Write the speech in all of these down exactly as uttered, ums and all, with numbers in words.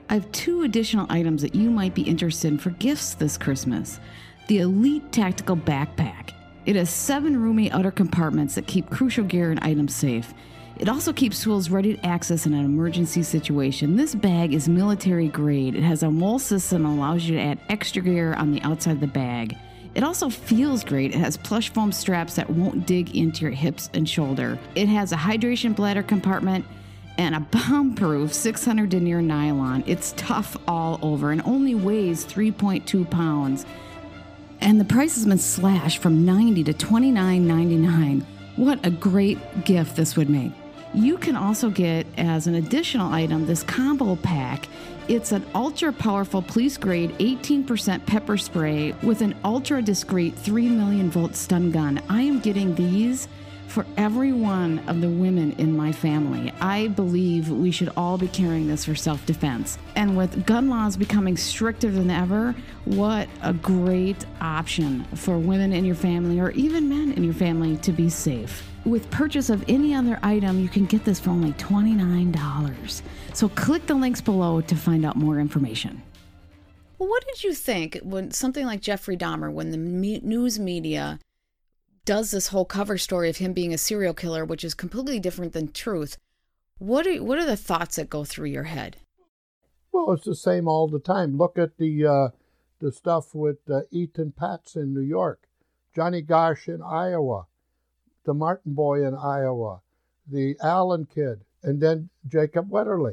I have two additional items that you might be interested in for gifts this Christmas. The Elite Tactical Backpack. It has seven roomy outer compartments that keep crucial gear and items safe. It also keeps tools ready to access in an emergency situation. This bag is military grade. It has a mole system that allows you to add extra gear on the outside of the bag. It also feels great. It has plush foam straps that won't dig into your hips and shoulder. It has a hydration bladder compartment and a bomb-proof six hundred denier nylon. It's tough all over and only weighs three point two pounds. And the price has been slashed from ninety dollars to twenty-nine ninety-nine. What a great gift this would make. You can also get, as an additional item, this combo pack. It's an ultra-powerful police-grade eighteen percent pepper spray with an ultra-discreet three million volt stun gun. I am getting these for every one of the women in my family. I believe we should all be carrying this for self-defense. And with gun laws becoming stricter than ever, what a great option for women in your family or even men in your family to be safe. With purchase of any other item, you can get this for only twenty-nine dollars. So click the links below to find out more information. Well, what did you think when something like Jeffrey Dahmer, when the me- news media does this whole cover story of him being a serial killer, which is completely different than truth? What are, what are the thoughts that go through your head? Well, it's the same all the time. Look at the uh, the stuff with uh, Ethan Patz in New York, Johnny Gosch in Iowa, the Martin boy in Iowa, the Allen kid, and then Jacob Wetterling.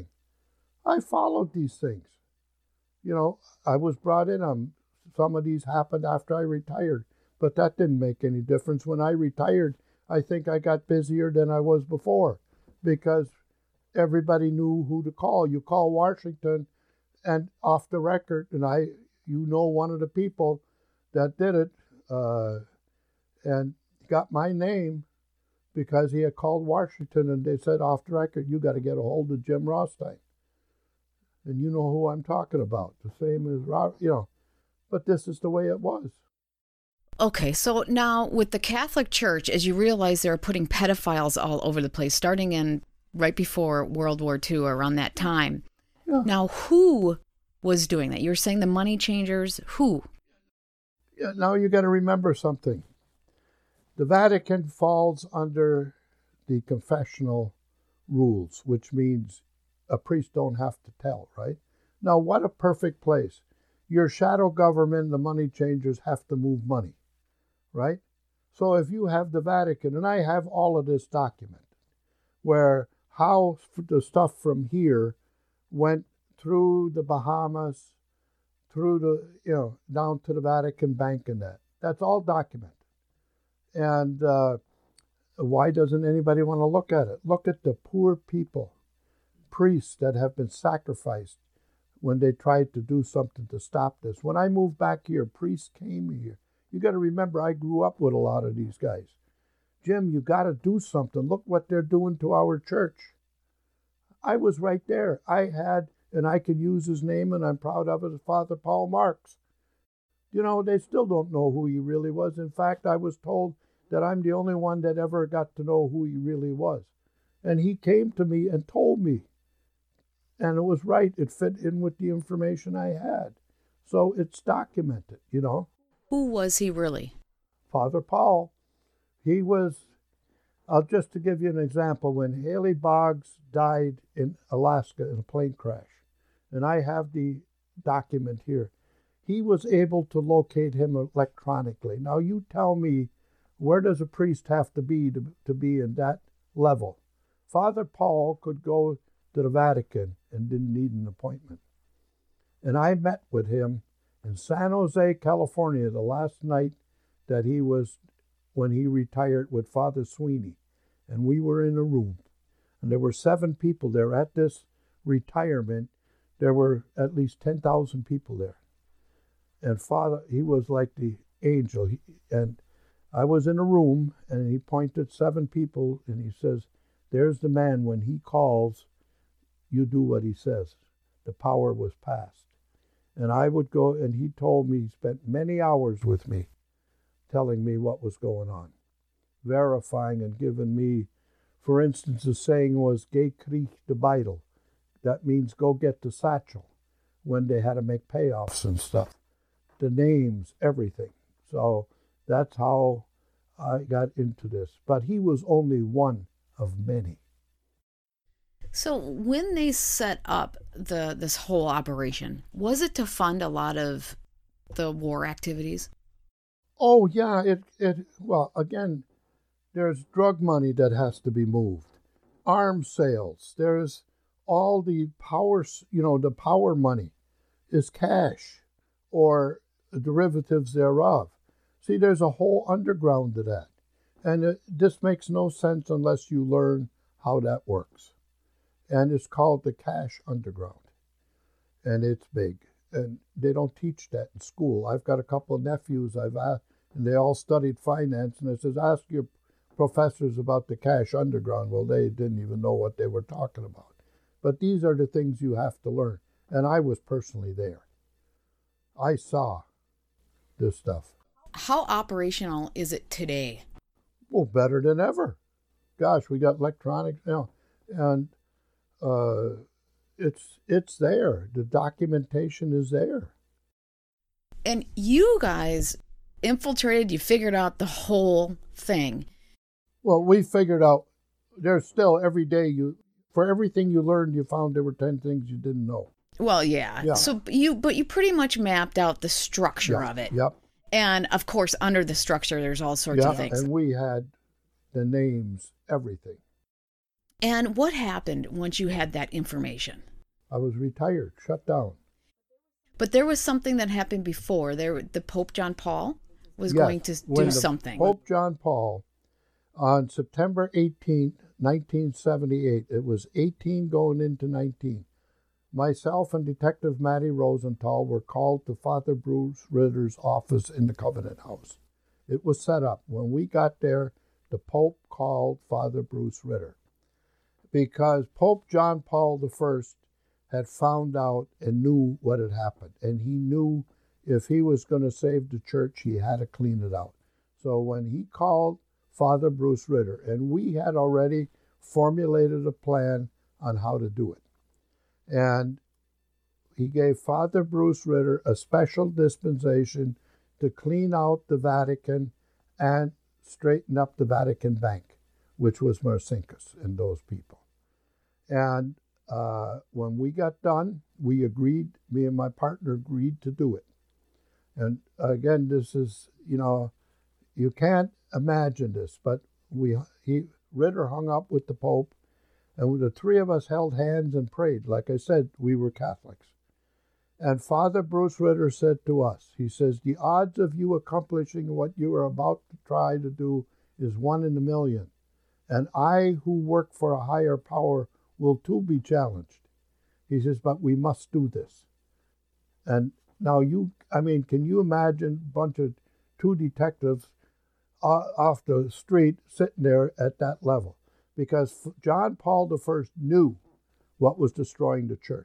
I followed these things. You know, I was brought in on some of these happened after I retired, but that didn't make any difference. When I retired, I think I got busier than I was before because everybody knew who to call. You call Washington and off the record, and I, you know, one of the people that did it uh, and got my name because he had called Washington and they said off the record, you got to get a hold of Jim Rothstein. And you know who I'm talking about. The same as Rob, you know, but this is the way it was. Okay, so now with the Catholic Church, as you realize they're putting pedophiles all over the place, starting in right before World War Two, or around that time. Yeah. Now, who was doing that? You were saying the money changers. Who? Yeah, now you got to remember something. The Vatican falls under the confessional rules, which means a priest don't have to tell, right? Now, what a perfect place. Your shadow government, the money changers, have to move money, right? So if you have the Vatican, and I have all of this documented, where how the stuff from here went through the Bahamas, through the, you know, down to the Vatican Bank and that. That's all documented. And uh, why doesn't anybody want to look at it? Look at the poor people, priests that have been sacrificed when they tried to do something to stop this. When I moved back here, priests came here. You got to remember, I grew up with a lot of these guys. Jim, you got to do something. Look what they're doing to our church. I was right there. I had, and I can use his name, and I'm proud of it, Father Paul Marks. You know, they still don't know who he really was. In fact, I was told that I'm the only one that ever got to know who he really was. And he came to me and told me. And it was right. It fit in with the information I had. So it's documented, you know. Who was he really? Father Paul. He was, uh, just to give you an example, when Haley Boggs died in Alaska in a plane crash, and I have the document here, he was able to locate him electronically. Now you tell me, where does a priest have to be to, to be in that level? Father Paul could go to the Vatican and didn't need an appointment. And I met with him in San Jose, California, the last night that he was, when he retired with Father Sweeney. And we were in a room. And there were seven people there at this retirement. There were at least ten thousand people there. And Father, he was like the angel. He, and I was in a room, and he pointed seven people, and he says, there's the man, when he calls, you do what he says. The power was passed. And I would go, and he told me, he spent many hours with me, telling me what was going on, verifying and giving me, for instance, the saying was, "Geh krieg de Beidel." That means go get the satchel. when they had to make payoffs and stuff. The names, everything. So that's how I got into this. But he was only one of many. So when they set up the this whole operation, was it to fund a lot of the war activities? Oh, yeah. It, it well, again, there's drug money that has to be moved. Arms sales. There's all the power, you know, the power money is cash or derivatives thereof. See, there's a whole underground to that. And it, this makes no sense unless you learn how that works. And it's called the cash underground. And it's big. And they don't teach that in school. I've got a couple of nephews I've asked, and they all studied finance. And I says, ask your professors about the cash underground. Well, they didn't even know what they were talking about. But these are the things you have to learn. And I was personally there. I saw this stuff. How operational is it today? Well, better than ever. Gosh, we got electronics now. And uh, it's it's there. The documentation is there. And you guys infiltrated, you figured out the whole thing. Well, we figured out there's still every day you, for everything you learned, you found there were ten things you didn't know. Well, yeah. yeah. So you, but you pretty much mapped out the structure yeah. of it. Yep. And of course, under the structure, there's all sorts yeah, of things. And we had the names, everything. And what happened once you had that information? I was retired, shut down. But there was something that happened before. There, the Pope John Paul was yes, going to when do the something. Pope John Paul, on September eighteenth, nineteen seventy-eight, it was eighteen going into nineteen. Myself and Detective Matty Rosenthal were called to Father Bruce Ritter's office in the Covenant House. It was set up. When we got there, the Pope called Father Bruce Ritter because Pope John Paul the First had found out and knew what had happened. And he knew if he was going to save the church, he had to clean it out. So when he called Father Bruce Ritter, and we had already formulated a plan on how to do it. And he gave Father Bruce Ritter a special dispensation to clean out the Vatican and straighten up the Vatican Bank, which was Marcinkus and those people. And uh, when we got done, we agreed, me and my partner agreed to do it. And again, this is, you know, you can't imagine this, but we he Ritter hung up with the Pope, and the three of us held hands and prayed. Like I said, we were Catholics. And Father Bruce Ritter said to us, he says, the odds of you accomplishing what you are about to try to do is one in a million. And I, who work for a higher power, will too be challenged. He says, but we must do this. And now you, I mean, can you imagine a bunch of two detectives uh, off the street sitting there at that level? Because John Paul the First knew what was destroying the church.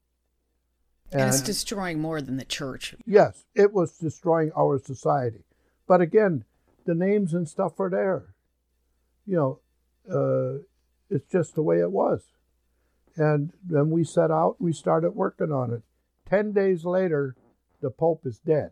And, and it's destroying more than the church. Yes, it was destroying our society. But again, the names and stuff are there. You know, uh, it's just the way it was. And then we set out, we started working on it. Ten days later, the Pope is dead.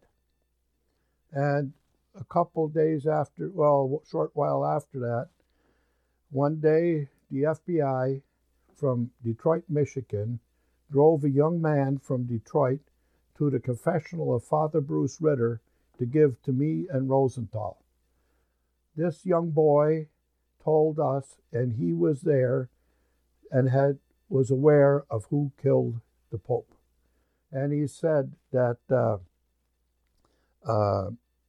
And a couple days after, well, a short while after that, one day, the F B I from Detroit, Michigan, drove a young man from Detroit to the confessional of Father Bruce Ritter to give to me and Rosenthal. This young boy told us, and he was there and had was aware of who killed the Pope. And he said that uh, uh,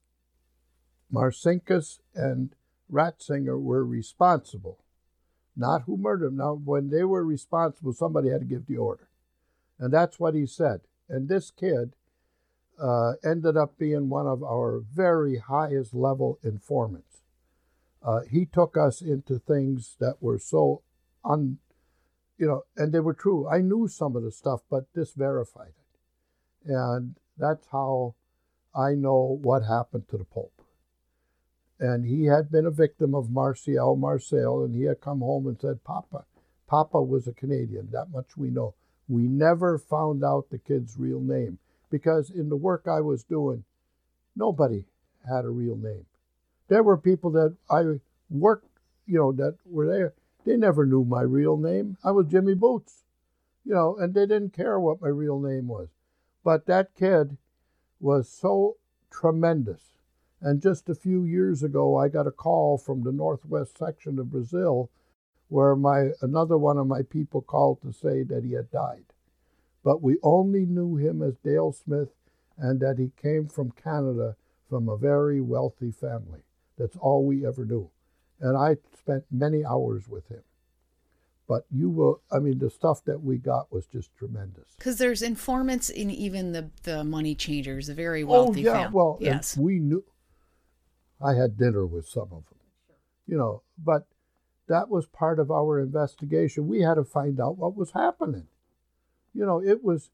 Marcinkus and Ratzinger were responsible, not who murdered him. Now, when they were responsible, somebody had to give the order. And that's what he said. And this kid uh, ended up being one of our very highest level informants. Uh, he took us into things that were so un, you know, and they were true. I knew some of the stuff, but this verified it. And that's how I know what happened to the Pope. And he had been a victim of Martial Marcel, and he had come home and said, Papa, Papa was a Canadian, that much we know. We never found out the kid's real name because in the work I was doing, nobody had a real name. There were people that I worked, you know, that were there. They never knew my real name. I was Jimmy Boots, you know, and they didn't care what my real name was. But that kid was so tremendous. And just a few years ago, I got a call from the northwest section of Brazil where my another one of my people called to say that he had died. But we only knew him as Dale Smith and that he came from Canada from a very wealthy family. That's all we ever knew. And I spent many hours with him. But you will, I mean, the stuff that we got was just tremendous. Because there's informants in even the, the money changers, a very wealthy family. Oh, yeah, fam- well, yes. we knew. I had dinner with some of them, you know, but that was part of our investigation. We had to find out what was happening. You know, it was,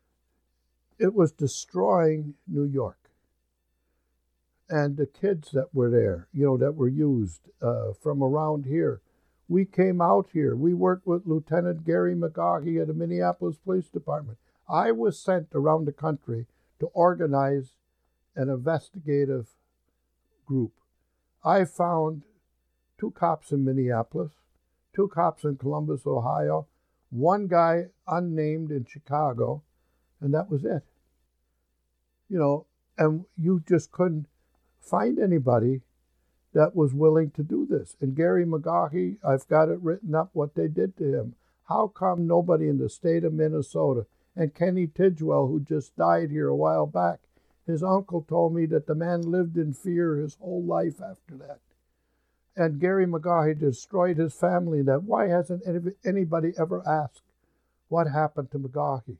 it was destroying New York. And the kids that were there, you know, that were used uh, from around here. We came out here. We worked with Lieutenant Gary McGaughey at the Minneapolis Police Department. I was sent around the country to organize an investigative group. I found two cops in Minneapolis, two cops in Columbus, Ohio, one guy unnamed in Chicago, and that was it. You know, and you just couldn't find anybody that was willing to do this. And Gary McGaughey, I've got it written up what they did to him. How come nobody in the state of Minnesota, and Kenny Tidwell, who just died here a while back, his uncle told me that the man lived in fear his whole life after that. And Gary McGaughey destroyed his family. That why hasn't anybody ever asked what happened to McGaughey?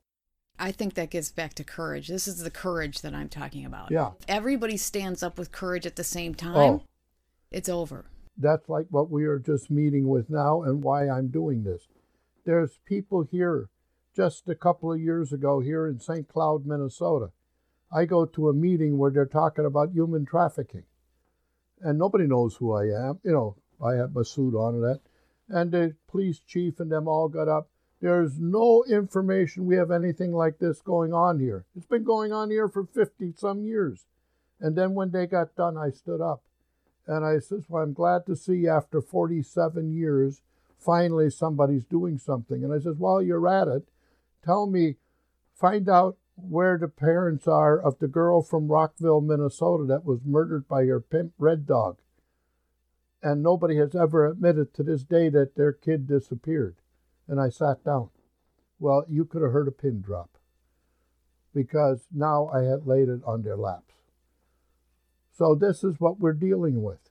I think that gets back to courage. This is the courage that I'm talking about. Yeah. If everybody stands up with courage at the same time, oh, it's over. That's like what we are just meeting with now and why I'm doing this. There's people here just a couple of years ago here in Saint Cloud, Minnesota. I go to a meeting where they're talking about human trafficking. And nobody knows who I am. You know, I have my suit on and that. And the police chief and them all got up. There's no information we have anything like this going on here. It's been going on here for fifty some years. And then when they got done, I stood up. And I says, well, I'm glad to see after forty-seven years, finally somebody's doing something. And I says, while you're at it, tell me, find out where the parents are of the girl from Rockville, Minnesota that was murdered by her pimp Red Dog. And nobody has ever admitted to this day that their kid disappeared. And I sat down. Well, you could have heard a pin drop because now I had laid it on their laps. So this is what we're dealing with.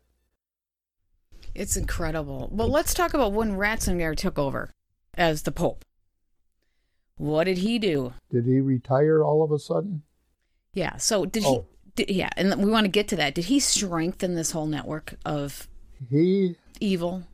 It's incredible. Well, let's talk about when Ratzinger took over as the Pope. What did he do? Did he retire all of a sudden? Yeah. So did oh. he? Did, yeah, and we want to get to that. Did he strengthen this whole network of he evil?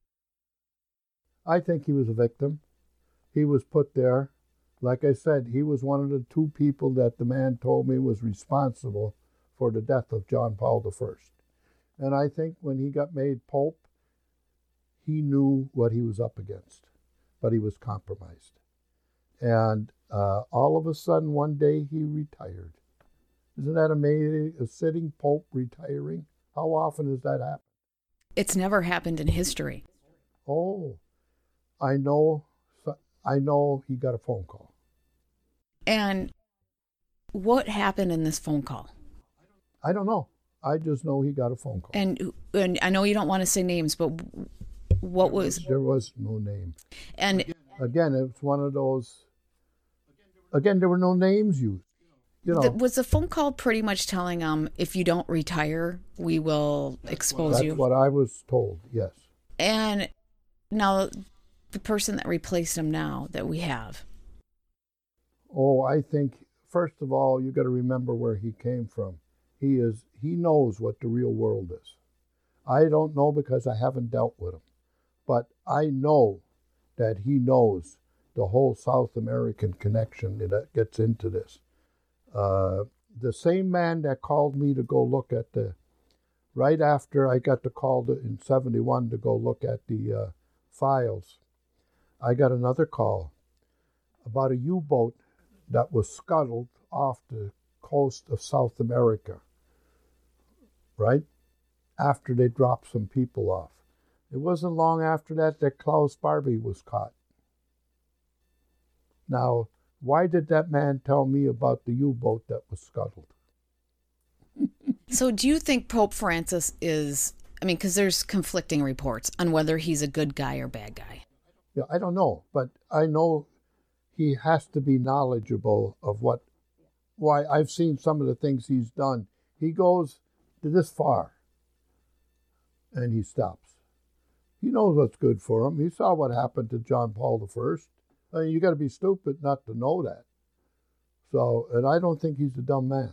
I think he was a victim. He was put there. Like I said, he was one of the two people that the man told me was responsible for the death of John Paul the First. And I think when he got made Pope, he knew what he was up against, but he was compromised. And uh, all of a sudden, one day he retired. Isn't that amazing? A sitting Pope retiring? How often does that happen? It's never happened in history. Oh, I know. I know he got a phone call. And what happened in this phone call? I don't know. I just know he got a phone call. And and I know you don't want to say names, but what was... There was no name. And again, it's one of those... Again, there were no names used. You know, the, was the phone call pretty much telling him, if you don't retire, we will expose that's you? That's what I was told, yes. And now, the person that replaced him now that we have. Oh, I think, first of all, you got to remember where he came from. He is, he knows what the real world is. I don't know because I haven't dealt with him. But I know that he knows the whole South American connection that gets into this. Uh, the same man that called me to go look at the, right after I got the call to, in seventy-one to go look at the uh, files, I got another call. about a U-boat that was scuttled off the coast of South America, right? After they dropped some people off. It wasn't long after that that Klaus Barbie was caught. Now, why did that man tell me about the U-boat that was scuttled? So do you think Pope Francis is, I mean, because there's conflicting reports on whether he's a good guy or bad guy. Yeah, I don't know, but I know he has to be knowledgeable of what, why I've seen some of the things he's done. He goes to this far and he stops. He knows what's good for him. He saw what happened to John Paul the First. I mean, you got to be stupid not to know that. So, and I don't think he's a dumb man.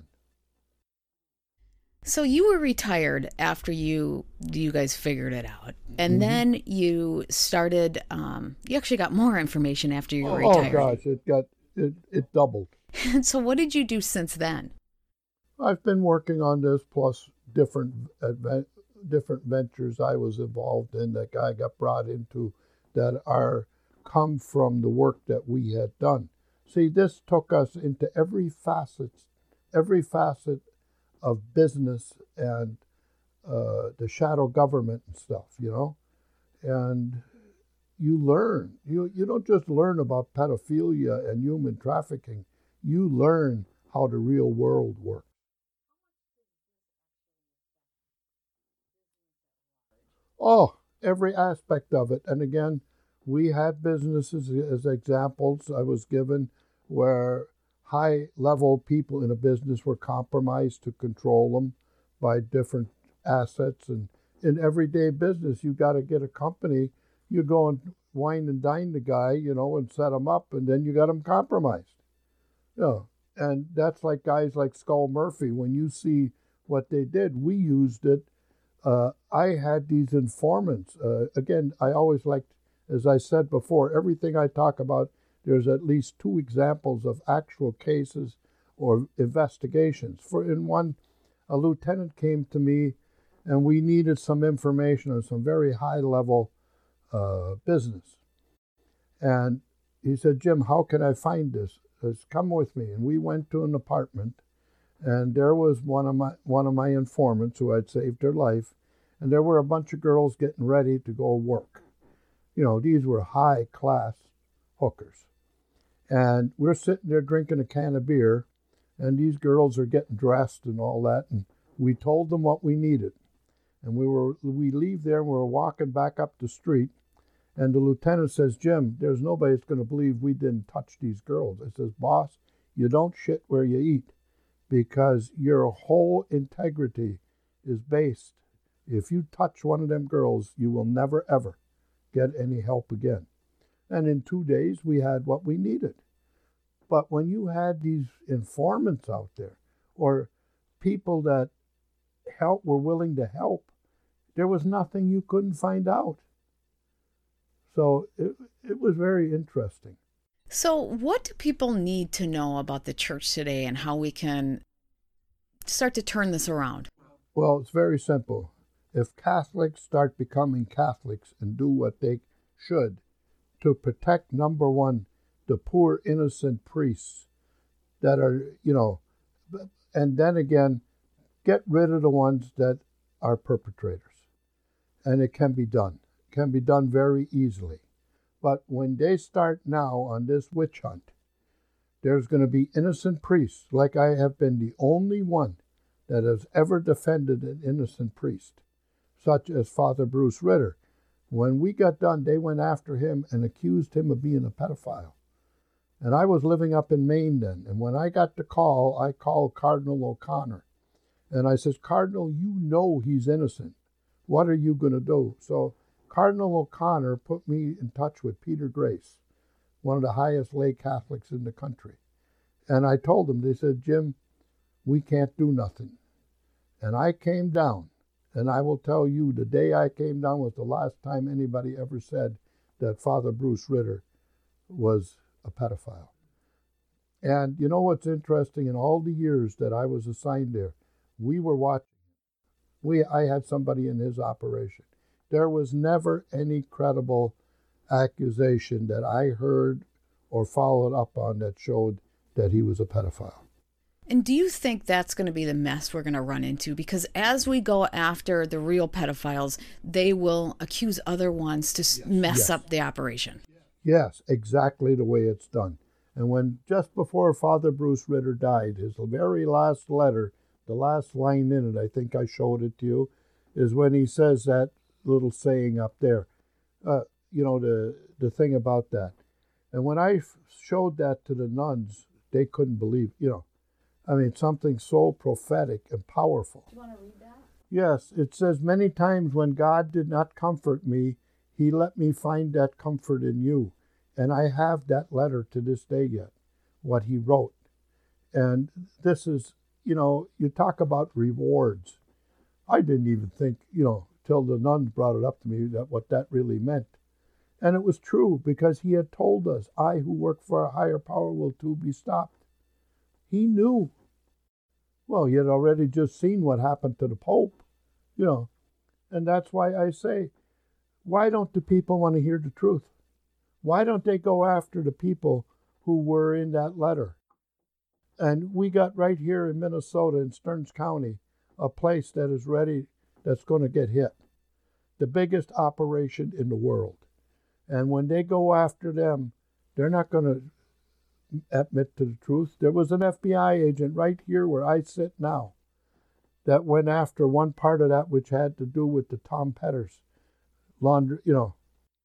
So you were retired after you you guys figured it out, and mm-hmm. then you started. Um, you actually got more information after you were oh, retired. Oh gosh, it got it it doubled. And so, what did you do since then? I've been working on this plus different advent, different ventures I was involved in that I got brought into that are come from the work that we had done. See, this took us into every facet, every facet of business and uh, the shadow government and stuff, you know, and you learn. You you don't just learn about pedophilia and human trafficking. You learn how the real world works. Oh, every aspect of it. And again, we had businesses as examples I was given where high-level people in a business were compromised to control them by different assets. And in everyday business, you got to get a company. You go and wine and dine the guy, you know, and set him up, and then you got him compromised. Yeah, you know, and that's like guys like Skull Murphy. When you see what they did, we used it. Uh, I had these informants. Uh, again, I always liked, as I said before, everything I talk about, there's at least two examples of actual cases or investigations. For in one, a lieutenant came to me and we needed some information on some very high-level uh, business. And he said, Jim, how can I find this? He says, come with me. And we went to an apartment, and there was one of my one of my informants who had saved her life, and there were a bunch of girls getting ready to go work. You know, these were high-class hookers. And we're sitting there drinking a can of beer, and these girls are getting dressed and all that, and we told them what we needed. And we were we leave there, and we were walking back up the street, and the lieutenant says, Jim, there's nobody that's going to believe we didn't touch these girls. I says, boss, you don't shit where you eat, because your whole integrity is based. If you touch one of them girls, you will never, ever get any help again. And in two days, we had what we needed. But when you had these informants out there, or people that help were willing to help, there was nothing you couldn't find out. So it, it was very interesting. So what do people need to know about the church today and how we can start to turn this around? Well, it's very simple. If Catholics start becoming Catholics and do what they should to protect, number one, the poor innocent priests that are, you know, and then again, get rid of the ones that are perpetrators. And it can be done. It can be done very easily. But when they start now on this witch hunt, there's going to be innocent priests, like I have been the only one that has ever defended an innocent priest, such as Father Bruce Ritter. When we got done, they went after him and accused him of being a pedophile. And I was living up in Maine then. And when I got the call, I called Cardinal O'Connor. And I said, Cardinal, you know he's innocent. What are you going to do? So Cardinal O'Connor put me in touch with Peter Grace, one of the highest lay Catholics in the country. And I told them, they said, Jim, we can't do nothing. And I came down. And I will tell you, the day I came down was the last time anybody ever said that Father Bruce Ritter was a pedophile. And you know what's interesting? In all the years that I was assigned there, we were watching. We, I had somebody in his operation. There was never any credible accusation that I heard or followed up on that showed that he was a pedophile. And do you think that's going to be the mess we're going to run into? Because as we go after the real pedophiles, they will accuse other ones to yes. mess yes. up the operation. Yes, exactly the way it's done. And when just before Father Bruce Ritter died, his very last letter, the last line in it, I think I showed it to you, is when he says that little saying up there, uh, you know, the, the thing about that. And when I f- showed that to the nuns, they couldn't believe, you know, I mean, something so prophetic and powerful. Do you want to read that? Yes, it says, many times when God did not comfort me, he let me find that comfort in you. And I have that letter to this day yet, what he wrote. And this is, you know, you talk about rewards. I didn't even think, you know, till the nuns brought it up to me, that what that really meant. And it was true, because he had told us, I who work for a higher power will too be stopped. He knew. Well, he had already just seen what happened to the Pope, you know. And that's why I say, why don't the people want to hear the truth? Why don't they go after the people who were in that letter? And we got right here in Minnesota, in Stearns County, a place that is ready, that's going to get hit. The biggest operation in the world. And when they go after them, they're not going to admit to the truth. There was an F B I agent right here where I sit now that went after one part of that, which had to do with the Tom Petters laundry, you know.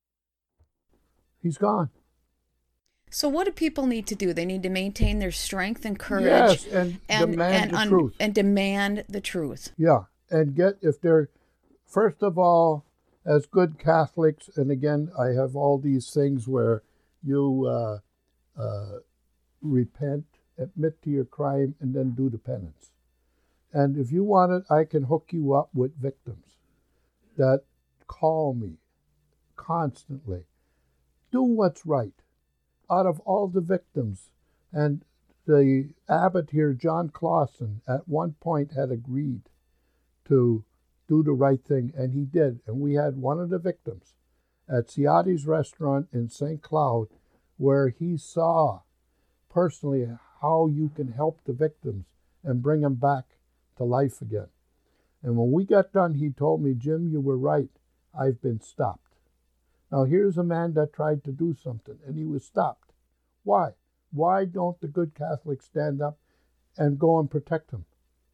He's gone. So what do people need to do? They need to maintain their strength and courage. Yes, and, and demand and, the un, truth. And demand the truth. Yeah, and get, if they're, first of all, as good Catholics, and again, I have all these things where you uh, uh, repent, admit to your crime, and then do the penance. And if you want it, I can hook you up with victims that call me constantly. Do what's right. Out of all the victims, and the abbot here, John Clausen, at one point had agreed to do the right thing, and he did. And we had one of the victims at Ciati's restaurant in Saint Cloud, where he saw personally how you can help the victims and bring them back to life again. And when we got done, he told me, Jim, you were right. I've been stopped. Now here's a man that tried to do something, and he was stopped. Why? Why don't the good Catholics stand up and go and protect him?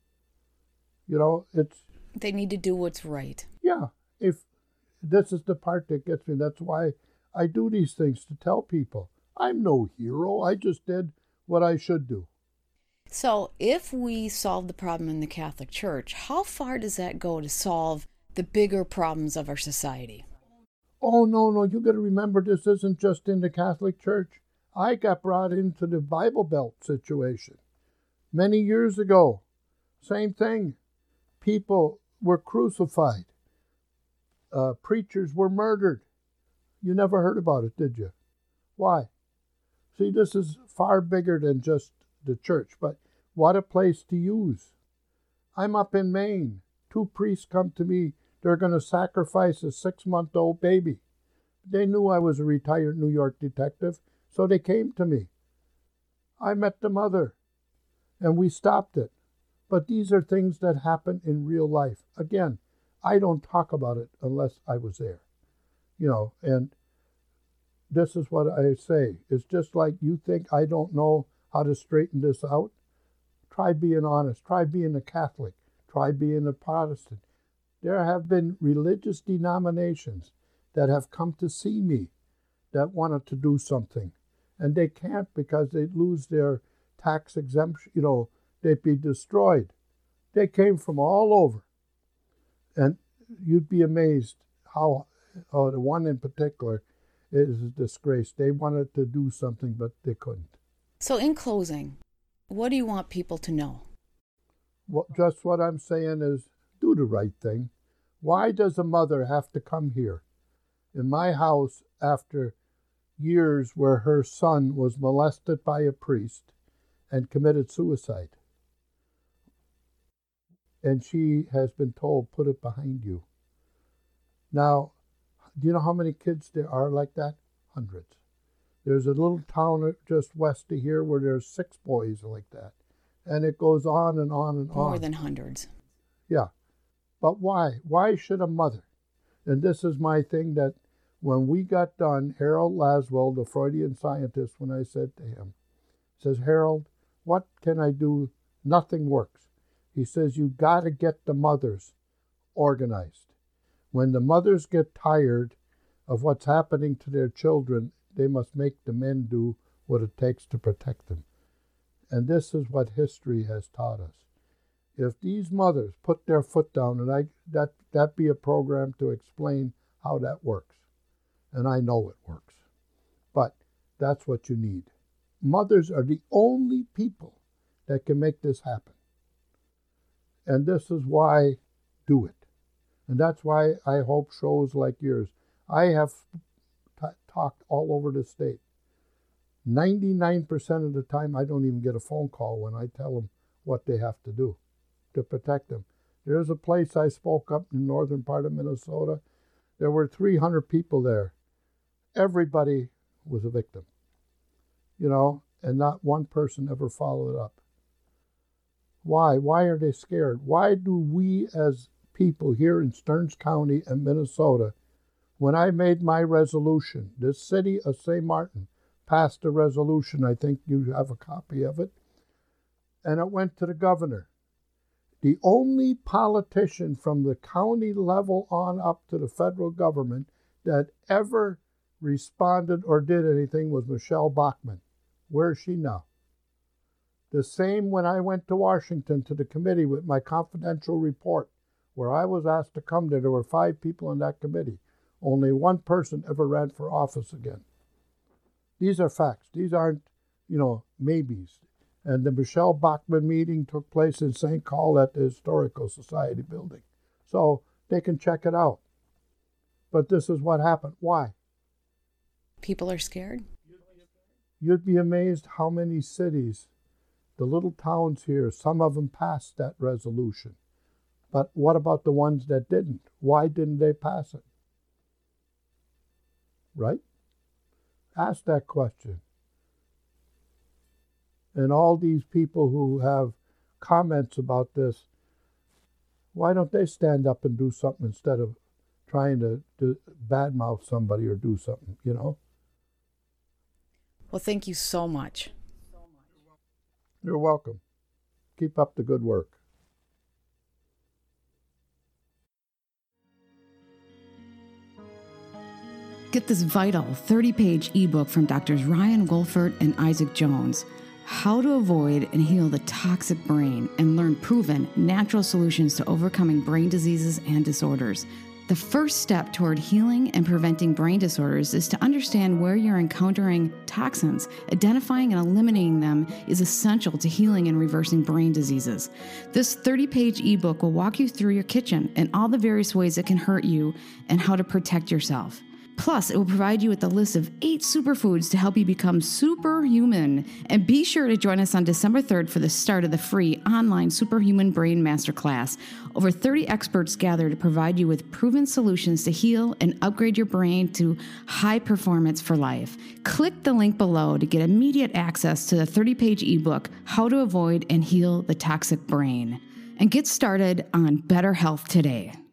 You know, it's... They need to do what's right. Yeah. If this is the part that gets me, that's why I do these things, to tell people, I'm no hero. I just did what I should do. So if we solve the problem in the Catholic Church, how far does that go to solve the bigger problems of our society? Oh, no, no. You got to remember, this isn't just in the Catholic Church. I got brought into the Bible Belt situation many years ago. Same thing. People were crucified. Uh, preachers were murdered. You never heard about it, did you? Why? See, this is far bigger than just the church, but what a place to use. I'm up in Maine. Two priests come to me. They're going to sacrifice a six-month-old baby. They knew I was a retired New York detective, so they came to me. I met the mother, and we stopped it. But these are things that happen in real life. Again, I don't talk about it unless I was there. You know, and this is what I say. It's just like you think I don't know how to straighten this out. Try being honest. Try being a Catholic. Try being a Protestant. There have been religious denominations that have come to see me that wanted to do something. And they can't because they lose their tax exemption, you know, they'd be destroyed. They came from all over. And you'd be amazed how, oh, the one in particular is a disgrace. They wanted to do something, but they couldn't. So in closing, what do you want people to know? Well, just what I'm saying is, do the right thing. Why does a mother have to come here in my house after years where her son was molested by a priest and committed suicide? And she has been told, put it behind you. Now, do you know how many kids there are like that? Hundreds. There's a little town just west of here where there's six boys like that. And it goes on and on and on. More than hundreds. Yeah. But why? Why should a mother? And this is my thing that when we got done, Harold Laswell, the Freudian scientist, when I said to him, says, Harold, what can I do? Nothing works. He says, you got to get the mothers organized. When the mothers get tired of what's happening to their children, they must make the men do what it takes to protect them. And this is what history has taught us. If these mothers put their foot down, and I that that be a program to explain how that works. And I know it works. But that's what you need. Mothers are the only people that can make this happen. And this is why do it. And that's why I hope shows like yours. I have t- talked all over the state. ninety-nine percent of the time, I don't even get a phone call when I tell them what they have to do to protect them. There's a place I spoke up in the northern part of Minnesota. There were three hundred people there. Everybody was a victim, you know, and not one person ever followed up. Why? Why are they scared? Why do we as people here in Stearns County and Minnesota, when I made my resolution, the city of Saint Martin passed a resolution, I think you have a copy of it, and it went to the governor. The only politician from the county level on up to the federal government that ever responded or did anything was Michelle Bachmann. Where is she now? The same when I went to Washington to the committee with my confidential report, where I was asked to come there. There were five people in that committee. Only one person ever ran for office again. These are facts. These aren't, you know, maybes. And the Michelle Bachmann meeting took place in Saint Paul at the Historical Society building. So they can check it out. But this is what happened. Why? People are scared. You'd be amazed how many cities, the little towns here, some of them passed that resolution. But what about the ones that didn't? Why didn't they pass it? Right? Ask that question. And all these people who have comments about this, why don't they stand up and do something instead of trying to, to badmouth somebody or do something, you know? Well, thank you so much. You're welcome. Keep up the good work. Get this vital thirty-page ebook from Doctors Ryan Wolfert and Isaac Jones, How to Avoid and Heal the Toxic Brain, and learn proven, natural solutions to overcoming brain diseases and disorders. The first step toward healing and preventing brain disorders is to understand where you're encountering toxins. Identifying and eliminating them is essential to healing and reversing brain diseases. This thirty-page ebook will walk you through your kitchen and all the various ways it can hurt you and how to protect yourself. Plus, it will provide you with a list of eight superfoods to help you become superhuman. And be sure to join us on December third for the start of the free online Superhuman Brain Masterclass. Over thirty experts gather to provide you with proven solutions to heal and upgrade your brain to high performance for life. Click the link below to get immediate access to the thirty-page ebook, How to Avoid and Heal the Toxic Brain. And get started on better health today.